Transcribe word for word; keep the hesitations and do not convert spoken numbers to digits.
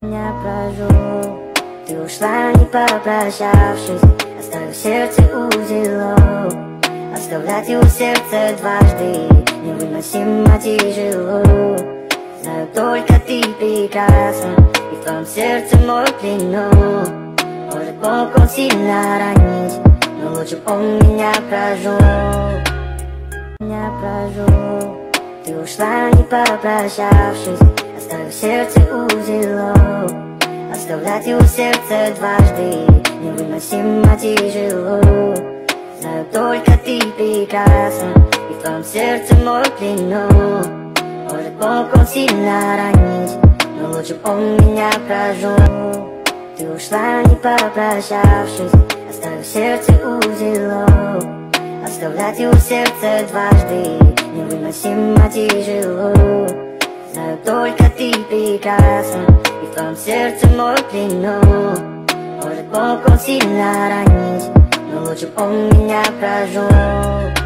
Меня прожил, ты ушла, не попрощавшись, оставив в сердце узелок. Оставлять его сердце дважды невыносимо тяжело. Знаю, только ты прекрасна, и в твоем сердце мой клинок. Может, Бог он сильно ранить, но лучше б он меня прожег. Меня прожег, ты ушла, не попрощавшись, оставив в сердце узелок. Оставлять его сердце дважды невыносимо тяжело. Знаю, только ты прекрасна, и в твоем сердце мой клинок. Может, Бог он сильно ранить, но лучше б он меня прожег. Ты ушла, не попрощавшись, оставив в сердце узелок. Оставлять его сердце дважды невыносимо тяжело. Знаю, только ты прекрасна, и в твоем сердце мой клинок. Может, Бог он сильно ранить, но лучше б он меня прожег.